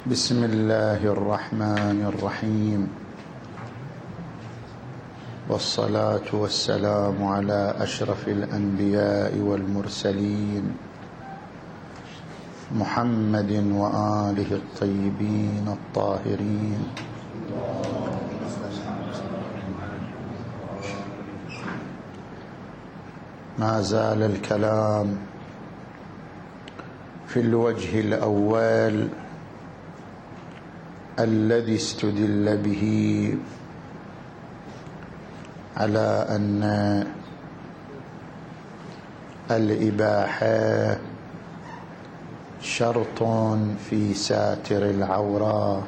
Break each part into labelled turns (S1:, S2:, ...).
S1: بسم الله الرحمن الرحيم، والصلاة والسلام على أشرف الأنبياء والمرسلين محمد وآله الطيبين الطاهرين. ما زال الكلام في الوجه الأول الذي استدل به على أن الإباحة شرط في ساتر العورة.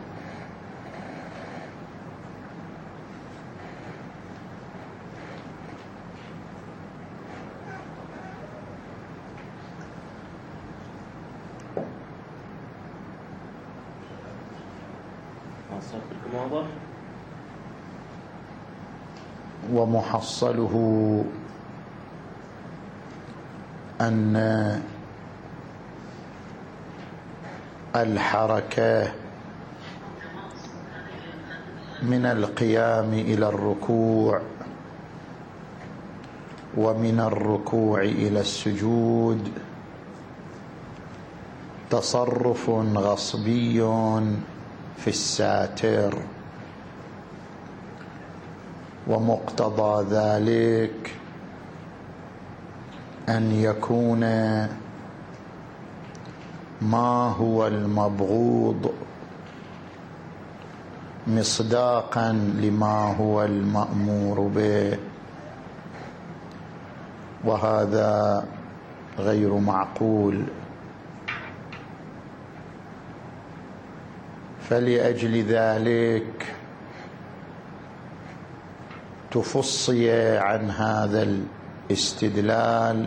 S1: ومحصله أن الحركة من القيام إلى الركوع ومن الركوع إلى السجود تصرف غصبي في الساتر، ومقتضى ذلك أن يكون ما هو المبغوض مصداقا لما هو المأمور به، وهذا غير معقول. فلأجل ذلك تفصي عن هذا الاستدلال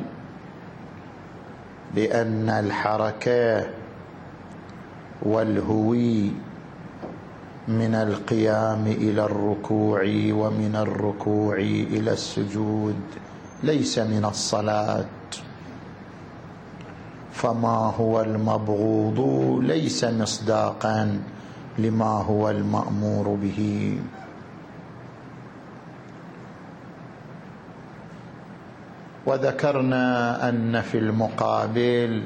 S1: بأن الحركة والهوي من القيام إلى الركوع ومن الركوع إلى السجود ليس من الصلاة، فما هو المبغوض ليس مصداقا لما هو المأمور به. وذكرنا أن في المقابل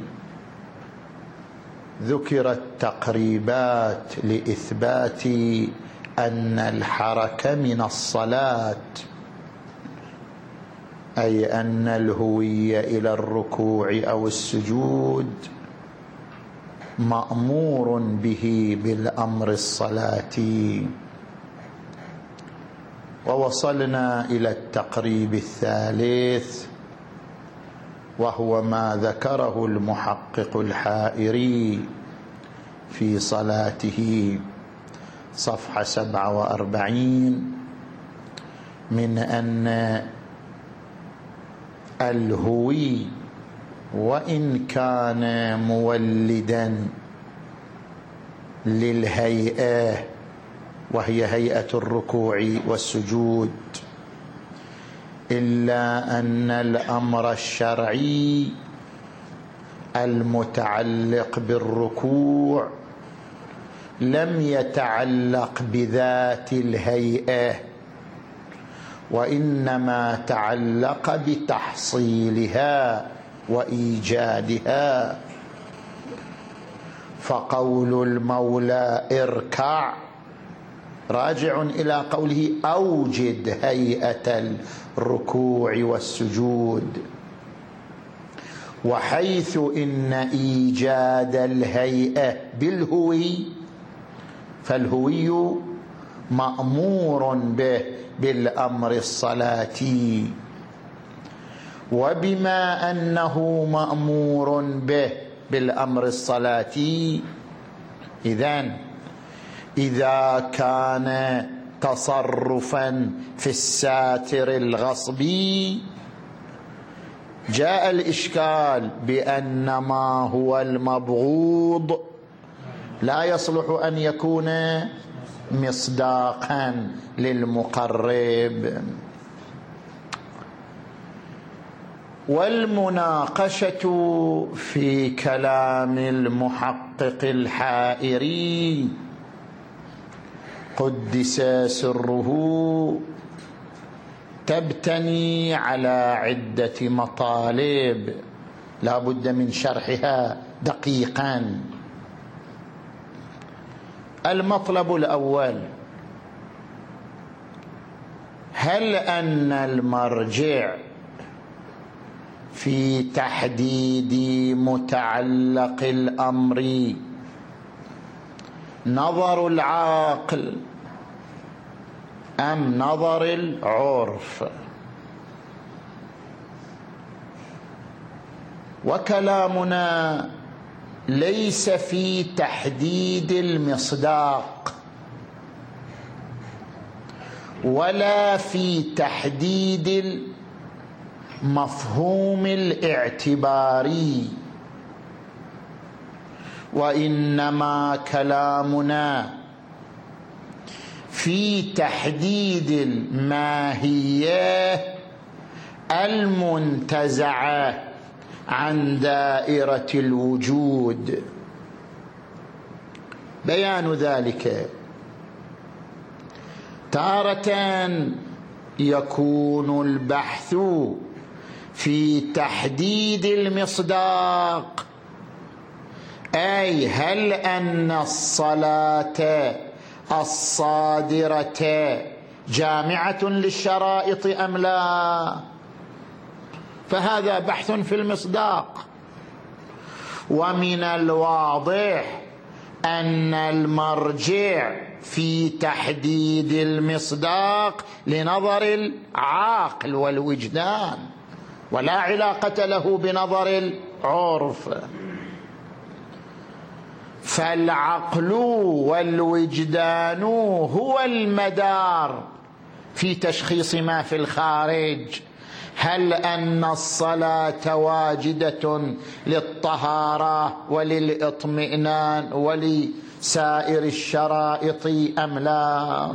S1: ذكرت تقريبات لإثبات أن الحركة من الصلاة، أي أن الهوية إلى الركوع أو السجود مأمور به بالأمر الصلاتي. ووصلنا إلى التقريب الثالث، وهو ما ذكره المحقق الحائري في صلاته صفحة 47 من أن الهوي وإن كان مولدا للهيئة وهي هيئة الركوع والسجود، إلا أن الأمر الشرعي المتعلق بالركوع لم يتعلق بذات الهيئة، وإنما تعلق بتحصيلها وإيجادها. فقول المولى اركع راجع إلى قوله أوجد هيئة الركوع والسجود، وحيث إن إيجاد الهيئة بالهوي فالهوي مأمور به بالأمر الصلاتي، وبما أنه مأمور به بالأمر الصلاتي إذا كان تصرفا في الساتر الغصبي جاء الإشكال بأن ما هو المبغوض لا يصلح أن يكون مصداقا للمقرب. والمناقشة في كلام المحقق الحائري قدس سره تبتني على عدة مطالب لا بد من شرحها دقيقا. المطلب الأول: هل أن المرجع في تحديد متعلق الأمر نظر العاقل أم نظر العرف؟ وكلامنا ليس في تحديد المصداق ولا في تحديد المفهوم الاعتباري، وإنما كلامنا في تحديد الماهية المنتزعة عن دائرة الوجود. بيان ذلك: تارة يكون البحث في تحديد المصداق، أي هل أن الصلاة الصادرة جامعة للشرائط أم لا، فهذا بحث في المصداق. ومن الواضح أن المرجع في تحديد المصداق لنظر العاقل والوجدان، ولا علاقة له بنظر العرف. فالعقل والوجدان هو المدار في تشخيص ما في الخارج. هل أن الصلاة واجدة للطهارة وللإطمئنان ولسائر الشرائط أم لا؟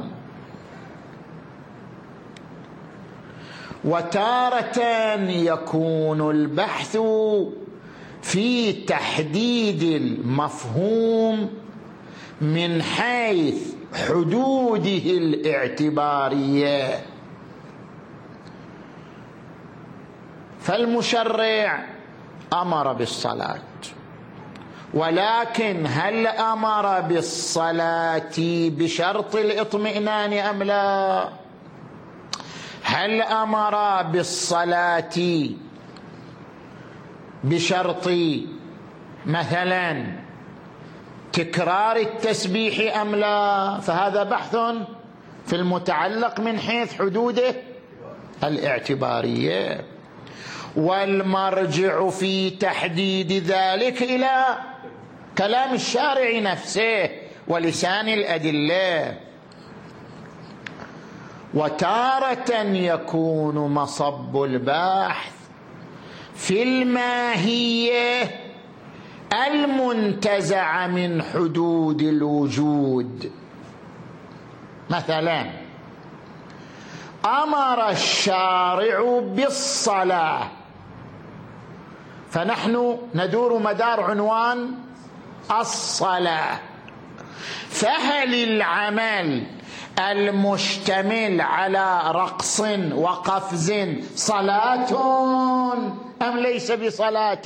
S1: وتارة يكون البحث في تحديد المفهوم من حيث حدوده الاعتبارية. فالمشرع أمر بالصلاة، ولكن هل أمر بالصلاة بشرط الإطمئنان أم لا؟ هل أمر بالصلاة بشرط مثلا تكرار التسبيح أم لا؟ فهذا بحث في المتعلق من حيث حدوده الاعتبارية. والمرجع في تحديد ذلك إلى كلام الشارع نفسه ولسان الأدلة. وتارة يكون مصب البحث في الماهية المنتزعة من حدود الوجود. مثلا أمر الشارع بالصلاة، فنحن ندور مدار عنوان الصلاة، فهل العمل المشتمل على رقص وقفز صلاة أم ليس بصلاة؟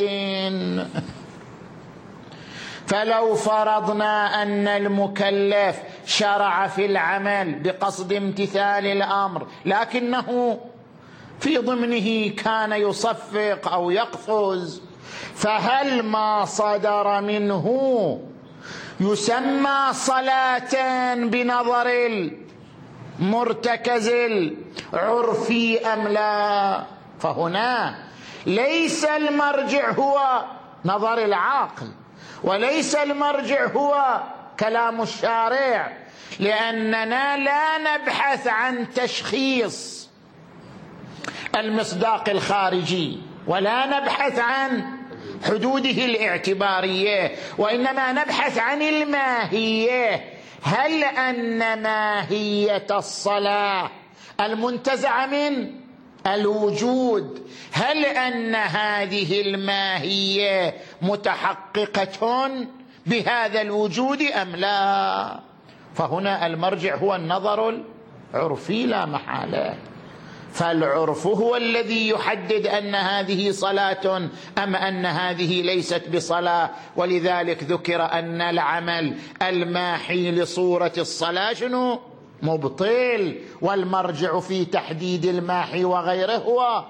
S1: فلو فرضنا أن المكلف شرع في العمل بقصد امتثال الأمر، لكنه في ضمنه كان يصفق أو يقفز، فهل ما صدر منه يسمى صلاة بنظر المرتكز العرفي أم لا؟ فهنا ليس المرجع هو نظر العاقل، وليس المرجع هو كلام الشارع، لأننا لا نبحث عن تشخيص المصداق الخارجي ولا نبحث عن حدوده الاعتبارية، وإنما نبحث عن الماهية. هل أن ماهية الصلاة المنتزعة من الوجود، هل أن هذه الماهية متحققة بهذا الوجود أم لا؟ فهنا المرجع هو النظر العرفي لا محالة. فالعرف هو الذي يحدد أن هذه صلاة أم أن هذه ليست بصلاة. ولذلك ذكر أن العمل الماحي لصورة الصلاة شنو؟ مبطل. والمرجع في تحديد الماحي وغيره هو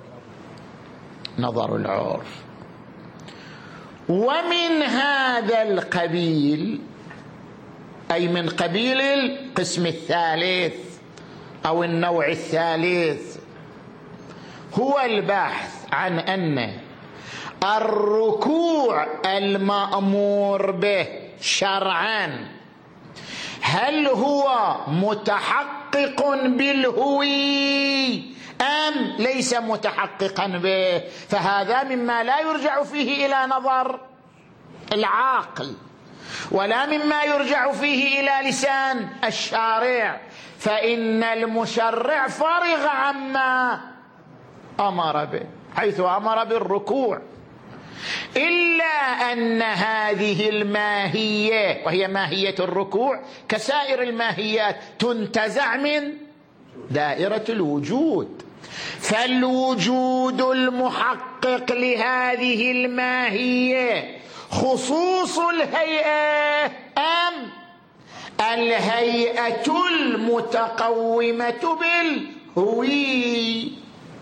S1: نظر العرف. ومن هذا القبيل، أي من قبيل القسم الثالث أو النوع الثالث، هو البحث عن أن الركوع المأمور به شرعا هل هو متحقق بالهوي أم ليس متحققا به. فهذا مما لا يرجع فيه إلى نظر العاقل، ولا مما يرجع فيه إلى لسان الشارع، فإن المشرع فرغ عما أمر به حيث أمر بالركوع، إلا أن هذه الماهية وهي ماهية الركوع كسائر الماهيات تنتزع من دائرة الوجود. فالوجود المحقق لهذه الماهية خصوص الهيئة أم الهيئة المتقومة بالهوي؟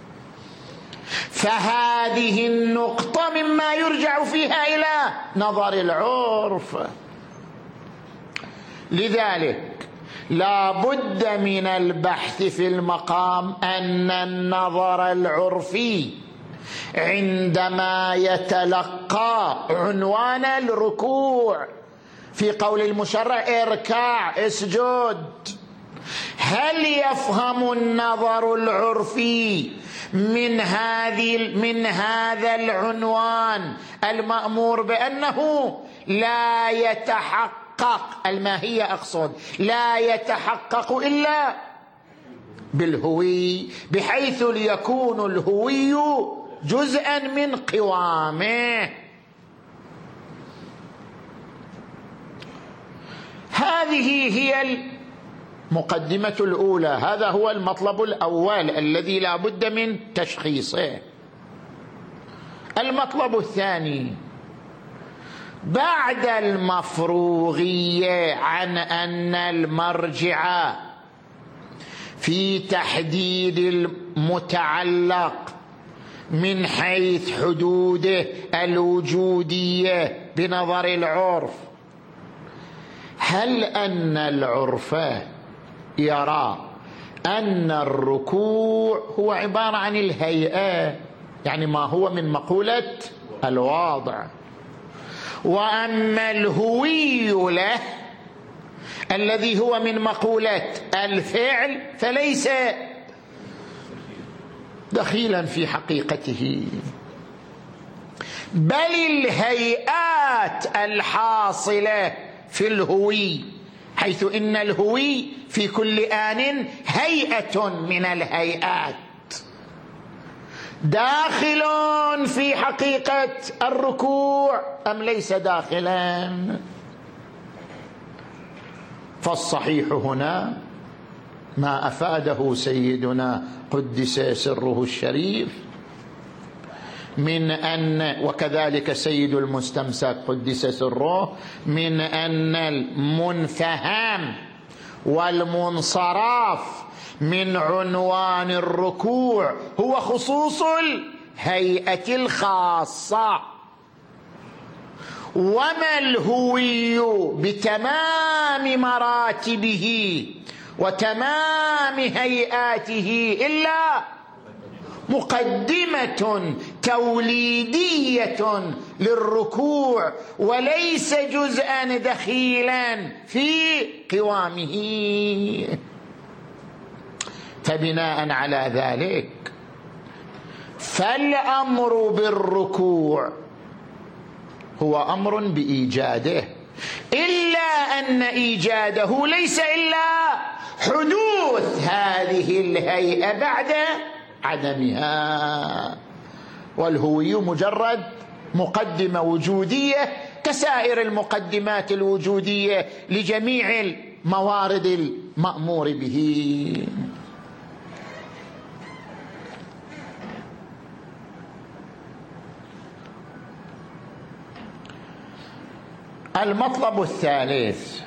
S1: فهذه النقطة مما يرجع فيها إلى نظر العرف. لذلك لا بد من البحث في المقام أن النظر العرفي عندما يتلقى عنوان الركوع في قول المشرع اركع اسجد، هل يفهم النظر العرفي من هذا العنوان المأمور بأنه لا يتحقق الماهية، أقصد لا يتحقق إلا بالهوي، بحيث ليكون الهوي جزءا من قوامه. هذه هي المقدمة الأولى، هذا هو المطلب الأول الذي لا بد من تشخيصه. المطلب الثاني بعد المفروغية عن أن المرجع في تحديد المتعلق من حيث حدوده الوجودية بنظر العرف، هل أن العرف يرى أن الركوع هو عبارة عن الهيئة، يعني ما هو من مقولة الواضع، وأما الهوي له الذي هو من مقولة الفعل فليس دخيلا في حقيقته، بل الهيئات الحاصلة في الهوي، حيث إن الهوي في كل آن هيئة من الهيئات داخل في حقيقة الركوع أم ليس داخلا. فالصحيح هنا ما أفاده سيدنا قدس سره الشريف من أن، وكذلك سيد المستمسك قدس سره، من أن المنفهم والمنصرف من عنوان الركوع هو خصوص الهيئة الخاصة، وما الهوي بتمام مراتبه وتمام هيئاته إلا مقدمة توليدية للركوع وليس جزءا دخيلا في قوامه. فبناء على ذلك فالأمر بالركوع هو أمر بإيجاده، إلا أن إيجاده ليس إلا حدوث هذه الهيئة بعد عدمها. والهوي مجرد مقدمة وجودية كسائر المقدمات الوجودية لجميع الموارد المأمور به. المطلب الثالث: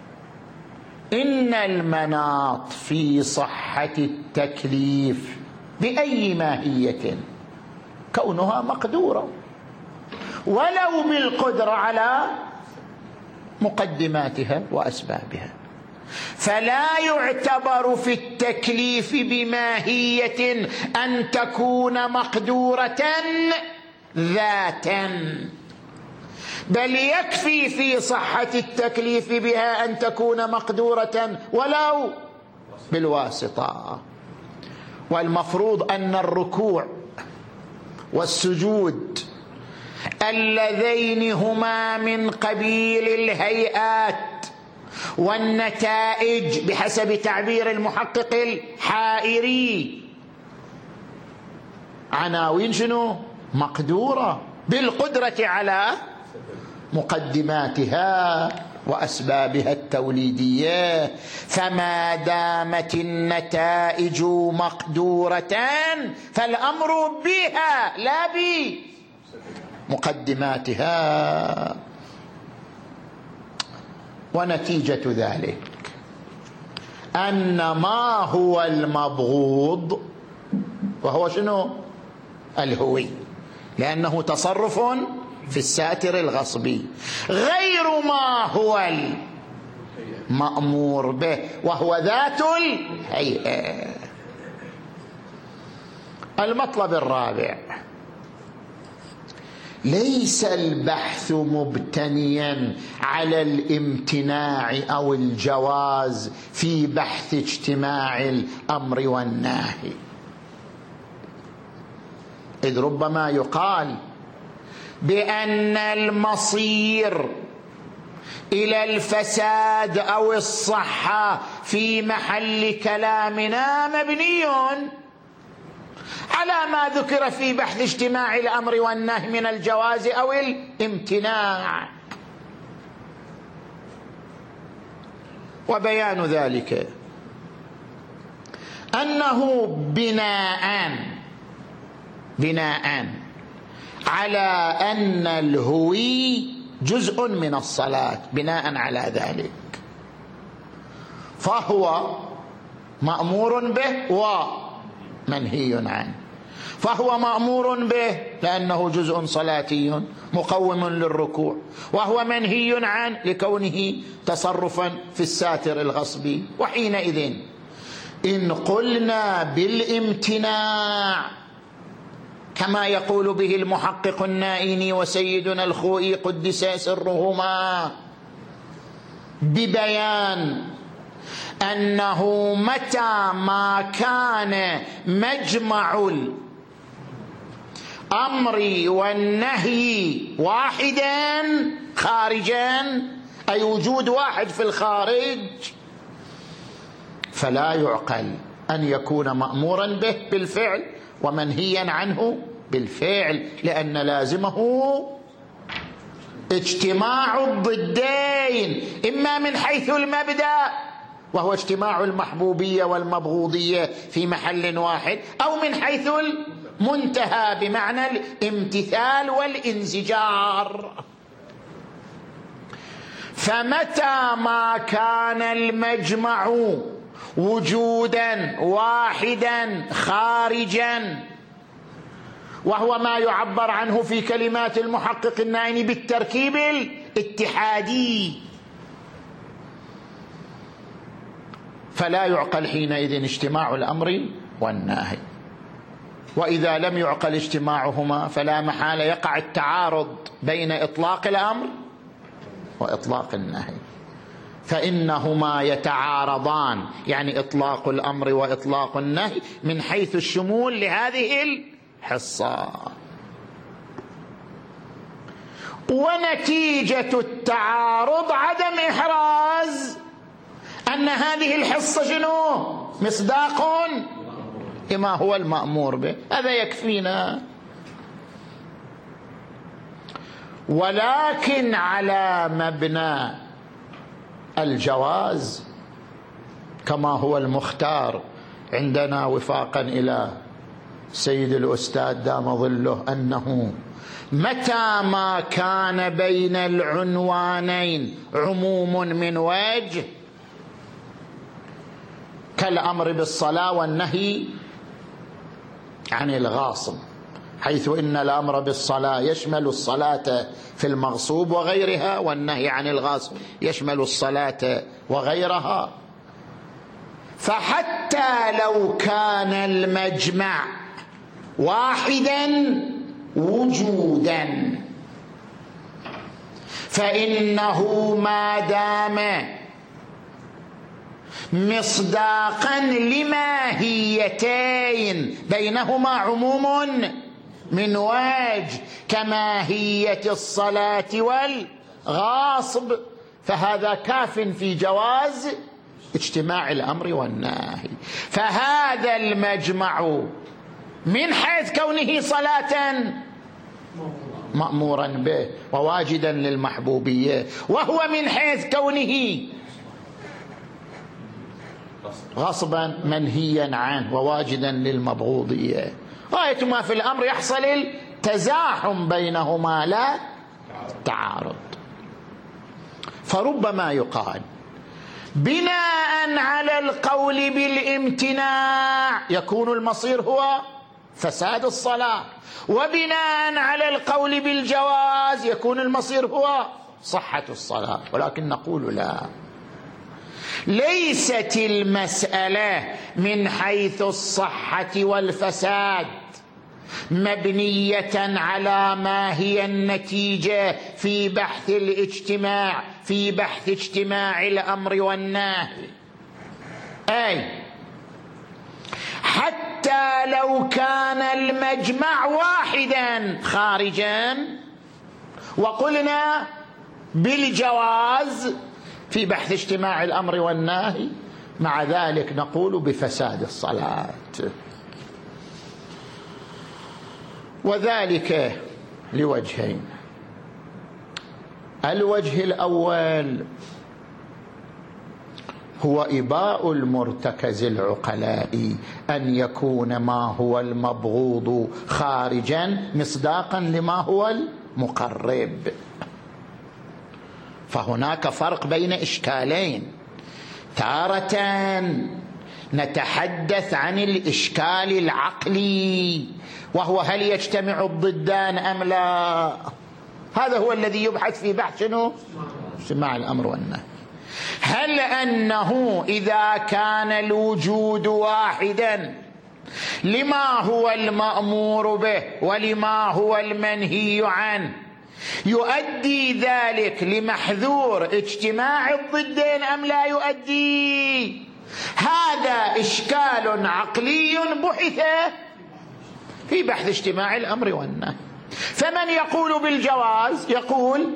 S1: إن المناط في صحة التكليف بأي ماهية كونها مقدورة ولو بالقدرة على مقدماتها وأسبابها، فلا يعتبر في التكليف بماهية أن تكون مقدورة ذاتا، بل يكفي في صحة التكليف بها أن تكون مقدورة ولو بالواسطة. والمفروض أن الركوع والسجود اللذين هما من قبيل الهيئات والنتائج بحسب تعبير المحقق الحائري عناوين شنو؟ مقدورة بالقدرة على مقدماتها وأسبابها التوليدية، فما دامت النتائج مقدورة فالأمر بها لا بمقدماتها. ونتيجة ذلك أن ما هو المبغوض وهو شنو؟ الهوي، لأنه تصرف في الساتر الغصبي، غير ما هو المأمور به وهو ذات الهيئة. المطلب الرابع: ليس البحث مبتنيا على الامتناع أو الجواز في بحث اجتماع الأمر والنهي، إذ ربما يقال بأن المصير إلى الفساد أو الصحة في محل كلامنا مبني على ما ذكر في بحث اجتماع الأمر والنهي من الجواز أو الامتناع. وبيان ذلك أنه بناء على أن الهوي جزء من الصلاة، بناء على ذلك فهو مأمور به ومنهي عنه. فهو مأمور به لأنه جزء صلاتي مقوم للركوع، وهو منهي عنه لكونه تصرفا في الساتر الغصبي. وحينئذ إن قلنا بالامتناع كما يقول به المحقق النائيني وسيدنا الخوئي قدس سرهما ببيان أنه متى ما كان مجمع الأمر والنهي واحدا خارجا، أي وجود واحد في الخارج، فلا يعقل أن يكون مأمورا به بالفعل ومنهيا عنه بالفعل، لأن لازمه اجتماع الضدين، إما من حيث المبدأ وهو اجتماع المحبوبية والمبغوضية في محل واحد، أو من حيث المنتهى بمعنى الامتثال والانزجار. فمتى ما كان المجمع وجودا واحدا خارجا، وهو ما يعبر عنه في كلمات المحقق النائني بالتركيب الاتحادي، فلا يعقل حينئذ اجتماع الأمر والنهي. وإذا لم يعقل اجتماعهما فلا محالة يقع التعارض بين إطلاق الأمر وإطلاق النهي، فإنهما يتعارضان، يعني إطلاق الأمر وإطلاق النهي من حيث الشمول لهذه الحصة. ونتيجة التعارض عدم إحراز أن هذه الحصة شنو؟ مصداق لما هو المأمور به، هذا يكفينا. ولكن على مبنى الجواز كما هو المختار عندنا وفاقا إلى سيد الأستاذ دام ظله، أنه متى ما كان بين العنوانين عموم من وجه كالأمر بالصلاة والنهي عن الغاصب، حيث إن الأمر بالصلاة يشمل الصلاة في المغصوب وغيرها، والنهي عن الغاصب يشمل الصلاة وغيرها. فحتى لو كان المجمع واحدا وجودا، فإنه ما دام مصداقا لماهيتين بينهما عموم من وجه كماهية الصلاة والغاصب، فهذا كاف في جواز اجتماع الأمر والنهي. فهذا المجمع من حيث كونه صلاة مأمورا به وواجدا للمحبوبية، وهو من حيث كونه غصبا منهيا عنه وواجدا للمبغوضية. غاية ما في الأمر يحصل التزاحم بينهما لا تعارض. فربما يقال بناء على القول بالامتناع يكون المصير هو فساد الصلاة، وبناء على القول بالجواز يكون المصير هو صحة الصلاة. ولكن نقول لا، ليست المسألة من حيث الصحة والفساد مبنية على ما هي النتيجة في بحث الاجتماع، في بحث اجتماع الأمر والنهي. أي حتى لو كان المجمع واحدا خارجا وقلنا بالجواز في بحث اجتماع الأمر والنهي، مع ذلك نقول بفساد الصلاة. وذلك لوجهين. الوجه الأول هو إباء المرتكز العقلائي أن يكون ما هو المبغوض خارجا مصداقا لما هو المقرب. فهناك فرق بين إشكالين، تارة نتحدث عن الإشكال العقلي وهو هل يجتمع الضدان أم لا، هذا هو الذي يبحث في بحث شنو؟ اجتماع الأمر والنهي. هل أنه إذا كان الوجود واحدا لما هو المأمور به ولما هو المنهي عنه يؤدي ذلك لمحذور اجتماع الضدين أم لا يؤدي؟ هذا إشكال عقلي بحث في بحث اجتماع الأمر والنهي. فمن يقول بالجواز يقول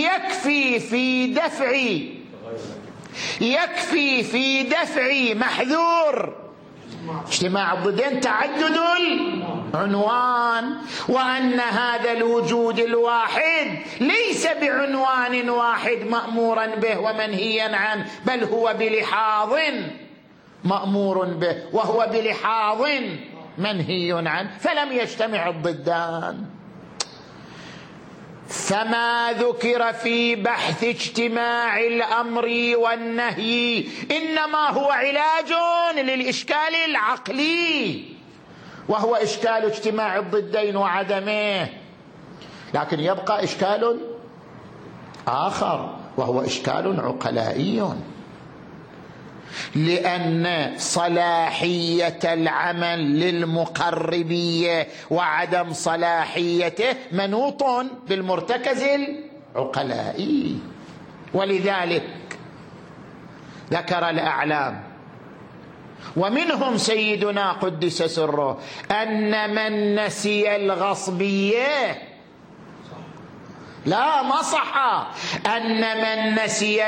S1: يكفي في دفع محذور اجتماع الضدين تعدد العنوان، وأن هذا الوجود الواحد ليس بعنوان واحد مأمورا به ومنهيا عنه، بل هو بلحاظ مأمور به وهو بلحاظ منهي عنه، فلم يجتمع الضدان. فما ذكر في بحث اجتماع الأمر والنهي إنما هو علاج للإشكال العقلي، وهو إشكال اجتماع الضدين وعدمه. لكن يبقى إشكال آخر وهو إشكال عقلائي، لأن صلاحية العمل للمقربية وعدم صلاحيته منوط بالمرتكز العقلائي. ولذلك ذكر الأعلام ومنهم سيدنا قدس سره أن من نسي الغصبية لا مصح، أن من نسي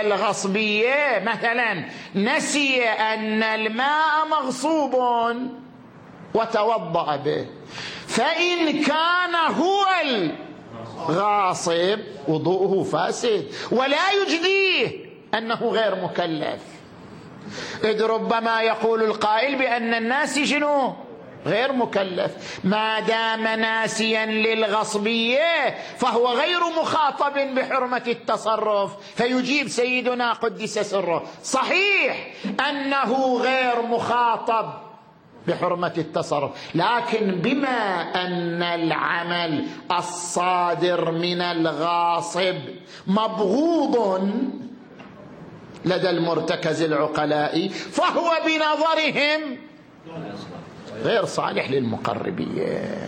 S1: الغصبية مثلا نسي أن الماء مغصوب وتوضأ به، فإن كان هو الغاصب وضوءه فاسد ولا يجديه أنه غير مكلف. إذ ربما يقول القائل بأن الناس شنو؟ غير مكلف، ما دام ناسيا للغصبية فهو غير مخاطب بحرمة التصرف. فيجيب سيدنا قدس سره: صحيح أنه غير مخاطب بحرمة التصرف، لكن بما أن العمل الصادر من الغاصب مبغوض لدى المرتكز العقلاء فهو بنظرهم غير صالح للمقربية.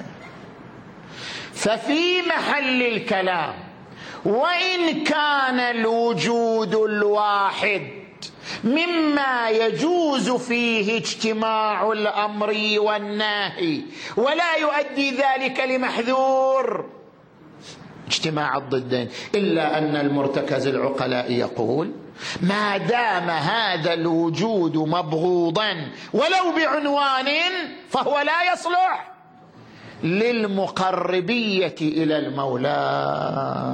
S1: ففي محل الكلام وإن كان الوجود الواحد مما يجوز فيه اجتماع الأمر والنهي ولا يؤدي ذلك لمحذور اجتماع الضدين، إلا أن المرتكز العقلاء يقول ما دام هذا الوجود مبغوضا ولو بعنوان فهو لا يصلح للمقربية إلى المولى.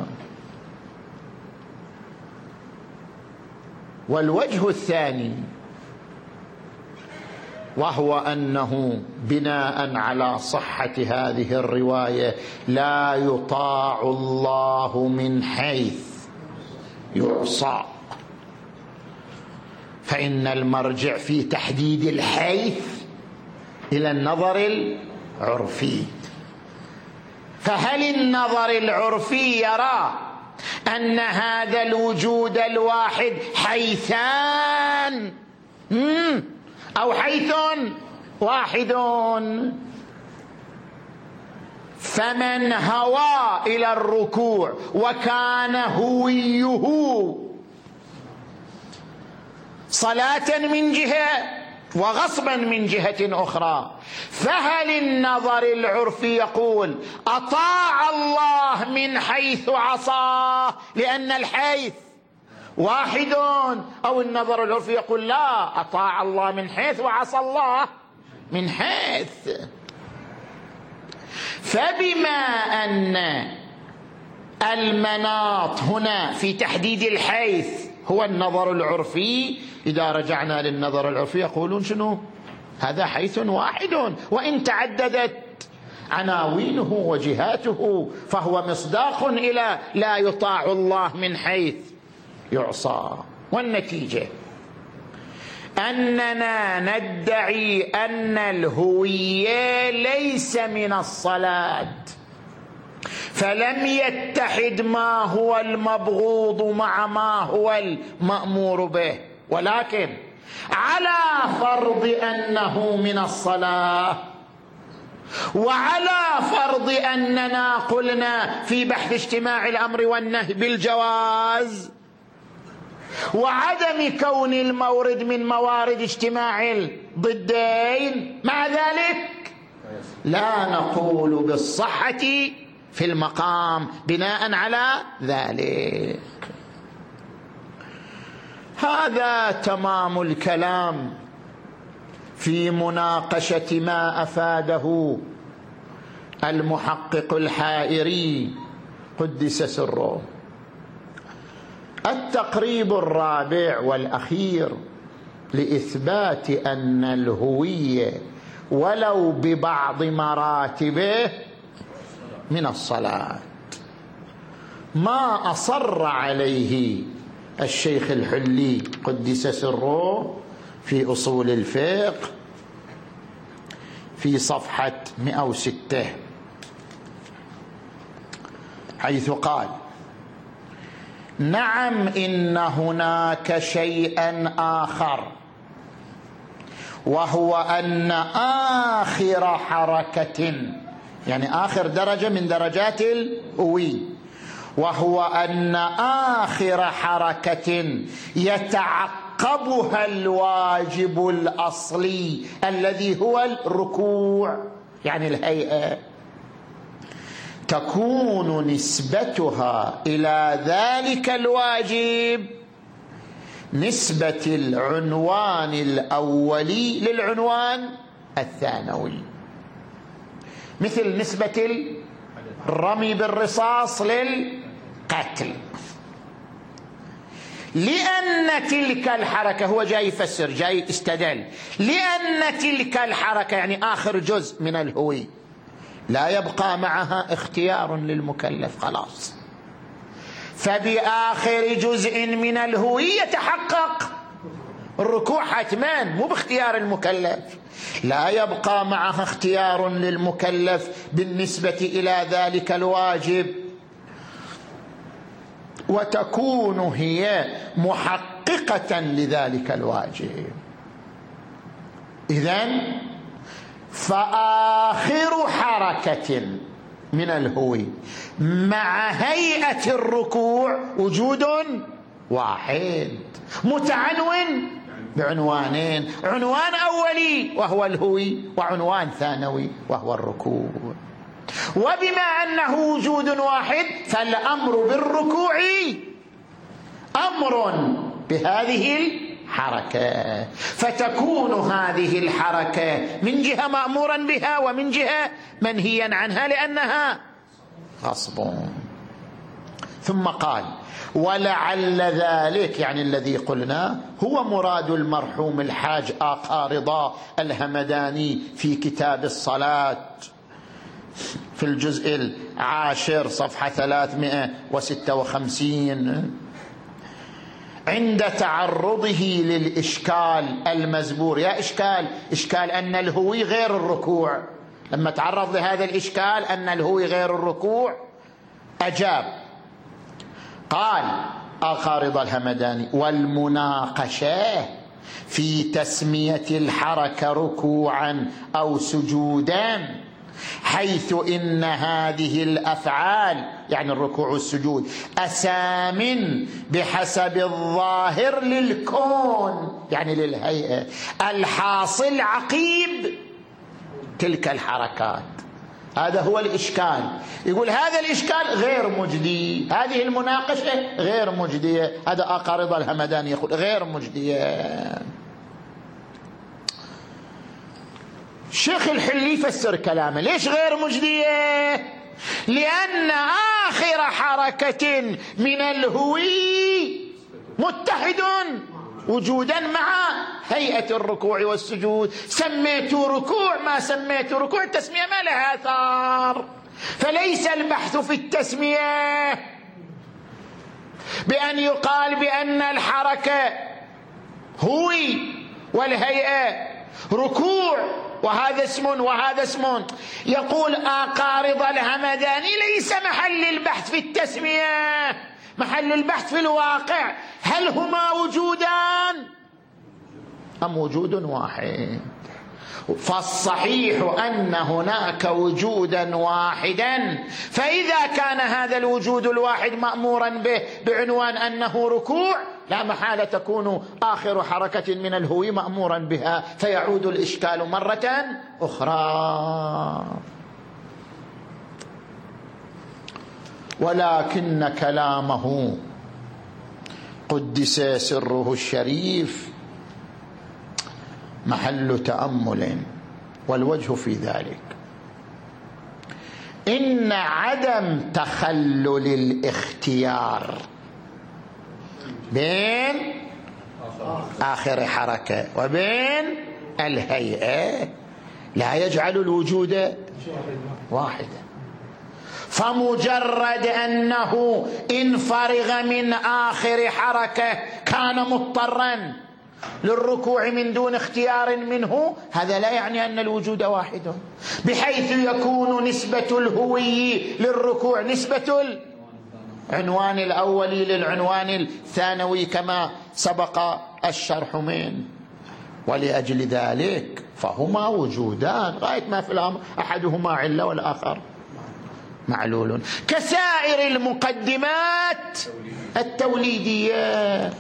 S1: والوجه الثاني وهو أنه بناء على صحة هذه الرواية لا يطاع الله من حيث يعصى، فإن المرجع في تحديد الحيث إلى النظر العرفي. فهل النظر العرفي يرى أن هذا الوجود الواحد حيثان أو حيث واحد؟ فمن هوى إلى الركوع وكان هويه صلاة من جهة وغصبا من جهة أخرى، فهل النظر العرفي يقول أطاع الله من حيث عصاه لأن الحيث واحد، أو النظر العرفي يقول لا، أطاع الله من حيث وعصى الله من حيث؟ فبما أن المناط هنا في تحديد الحيث هو النظر العرفي، إذا رجعنا للنظر العرفي يقولون شنو؟ هذا حيث واحد، وإن تعددت عناوينه وجهاته فهو مصداق إلى لا يطاع الله من حيث يعصى. والنتيجة أننا ندعي أن الهوية ليس من الصلاة، فلم يتحد ما هو المبغوض مع ما هو المأمور به، ولكن على فرض أنه من الصلاة وعلى فرض أننا قلنا في بحث اجتماع الأمر والنهي بالجواز وعدم كون المورد من موارد اجتماع الضدين، مع ذلك لا نقول بالصحة في المقام بناء على ذلك. هذا تمام الكلام في مناقشة ما أفاده المحقق الحائري قدس سره. التقريب الرابع والأخير لإثبات أن الهوية ولو ببعض مراتبه من الصلاة ما أصر عليه الشيخ الحلي قدس سره في أصول الفقه في صفحة 106، حيث قال: نعم إن هناك شيئا آخر، وهو أن آخر حركة، يعني آخر درجة من درجات الهوية، وهو أن آخر حركة يتعقبها الواجب الأصلي الذي هو الركوع، يعني الهيئة، تكون نسبتها إلى ذلك الواجب نسبة العنوان الأولي للعنوان الثانوي. مثل نسبة الرمي بالرصاص للقتل. لأن تلك الحركة، هو جاي يفسر جاي استدل، لأن تلك الحركة يعني آخر جزء من الهوي لا يبقى معها اختيار للمكلف خلاص، فبآخر جزء من الهوي يتحقق الركوع حتما مو باختيار المكلف، لا يبقى معها اختيار للمكلف بالنسبة إلى ذلك الواجب، وتكون هي محققة لذلك الواجب. إذن فآخر حركة من الهوي مع هيئة الركوع وجود واحد متعنون بعنوانين، عنوان أولي وهو الهوي، وعنوان ثانوي وهو الركوع. وبما أنه وجود واحد فالأمر بالركوع أمر بهذه الحركة، فتكون هذه الحركة من جهة مأمورا بها ومن جهة منهيا عنها لأنها غصب. ثم قال ولعل ذلك يعني الذي قلنا هو مراد المرحوم الحاج آقا رضا الهمداني في كتاب الصلاة في الجزء 10 صفحة 356 عند تعرضه للإشكال المزبور. يا إشكال أن الهوي غير الركوع، لما تعرض لهذا الإشكال أن الهوي غير الركوع أجاب قال آقا رضا الهمداني والمناقشة في تسمية الحركة ركوعا أو سجودا، حيث إن هذه الأفعال يعني الركوع والسجود أسام بحسب الظاهر للكون يعني للهيئة الحاصل عقيب تلك الحركات. هذا هو الإشكال. يقول هذا الإشكال غير مجدي، هذه المناقشة غير مجدية. هذا آقا رضا الهمداني يقول غير مجدية. الشيخ الحلي يفسر كلامه ليش غير مجدية؟ لأن آخر حركة من الهوي متحد وجودا مع هيئة الركوع والسجود. سميت ركوع ما سميت ركوع، التسمية ما لها آثار، فليس البحث في التسمية بأن يقال بأن الحركة هوي والهيئة ركوع وهذا اسم وهذا اسم. يقول آقا رضا الهمداني ليس محل البحث في التسمية، محل البحث في الواقع، هل هما وجودان أم وجود واحد؟ فالصحيح أن هناك وجودا واحدا، فإذا كان هذا الوجود الواحد مأمورا به بعنوان أنه ركوع لا محالة تكون آخر حركة من الهوي مأمورا بها، فيعود الإشكال مرة أخرى. ولكن كلامه قدس سره الشريف محل تأمل، والوجه في ذلك إن عدم تخلل الاختيار بين آخر حركة وبين الهيئة لا يجعل الوجود واحدا. فمجرد أنه إن فرغ من آخر حركة كان مضطرا للركوع من دون اختيار منه، هذا لا يعني أن الوجود واحد، بحيث يكون نسبة الهوي للركوع نسبة العنوان الأولي للعنوان الثانوي كما سبق الشرح منه. ولأجل ذلك فهما وجودان غاية ما في الأمر، أحدهما علة والآخر معلول، كسائر المقدمات التوليدية.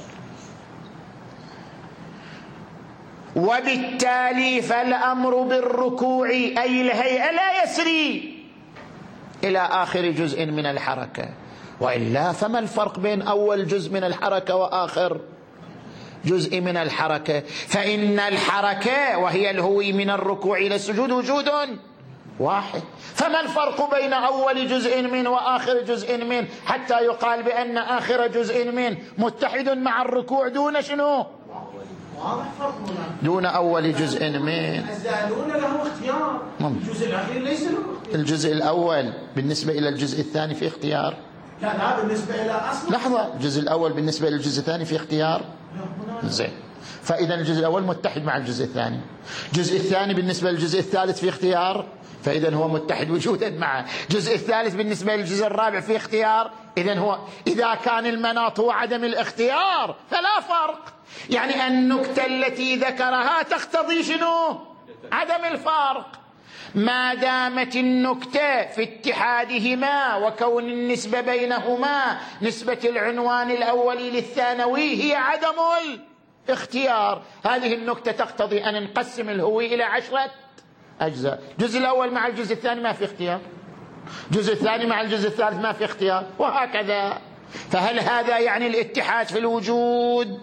S1: وبالتالي فالأمر بالركوع أي الهيئة لا يسري إلى آخر جزء من الحركة، وإلا فما الفرق بين أول جزء من الحركة وآخر جزء من الحركة؟ فإن الحركة وهي الهوي من الركوع إلى السجود وجود واحد. فما الفرق بين أول جزء منه وآخر جزء منه حتى يقال بأن آخر جزء منه متحد مع الركوع دون شنو؟ دون أول جزء منه.
S2: الزائدون له اختيار، الجزء الأخير ليس له اختيار.
S1: الجزء الأول بالنسبة إلى الجزء الثاني في اختيار.
S2: لا بالنسبة إلى أصل.
S1: لحظة، الجزء الأول بالنسبة للجزء الثاني في اختيار. زين، فإذا الجزء الأول متحد مع الجزء الثاني. الجزء الثاني بالنسبة للجزء الثالث في اختيار، فإذا هو متحد وجودا معه. الجزء الثالث بالنسبة للجزء الرابع في اختيار، إذا كان المناط هو عدم الاختيار فلا فرق. يعني النكتة التي ذكرها تقتضي شنو؟ عدم الفرق. ما دامت النكتة في اتحادهما وكون النسبة بينهما نسبة العنوان الأولي للثانوي هي عدم الاختيار، هذه النكتة تقتضي أن نقسم الهوي إلى 10 أجزاء. الجزء الأول مع الجزء الثاني ما في اختيار، الجزء الثاني مع الجزء الثالث ما في اختيار، وهكذا. فهل هذا يعني الاتحاد في الوجود؟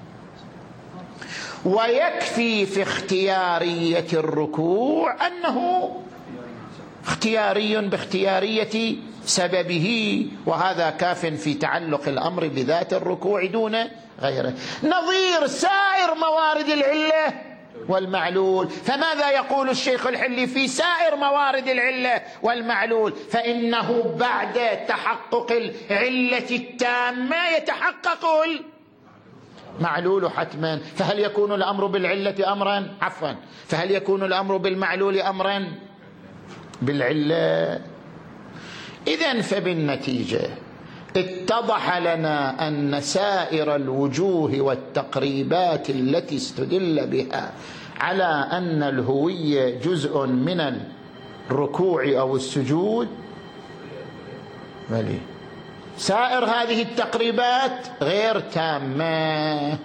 S1: ويكفي في اختيارية الركوع أنه اختياري باختيارية سببه، وهذا كاف في تعلق الأمر بذات الركوع دون غيره، نظير سائر موارد العلة والمعلول. فماذا يقول الشيخ الحلي في سائر موارد العلة والمعلول؟ فإنه بعد تحقق العلة التامة يتحقق المعلول حتما. فهل يكون الأمر بالعلة أمرا؟ فهل يكون الأمر بالمعلول أمرا؟ بالعلة. إذن فبالنتيجة اتضح لنا أن سائر الوجوه والتقريبات التي استدل بها على أن الهوية جزء من الركوع أو السجود، سائر هذه التقريبات غير تامة.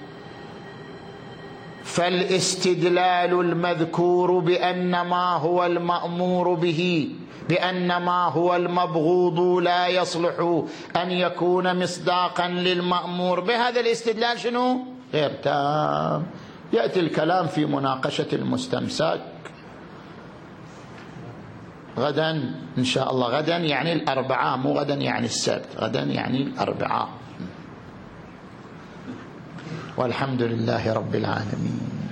S1: فالاستدلال المذكور بأن ما هو المأمور به، بأن ما هو المبغوض لا يصلح أن يكون مصداقا للمأمور به، هذا الاستدلال شنو؟ غير تام. يأتي الكلام في مناقشة المستمسك غدا إن شاء الله. غدا يعني الأربعاء، مو غدا يعني السبت، غدا يعني الأربعاء. والحمد لله رب العالمين.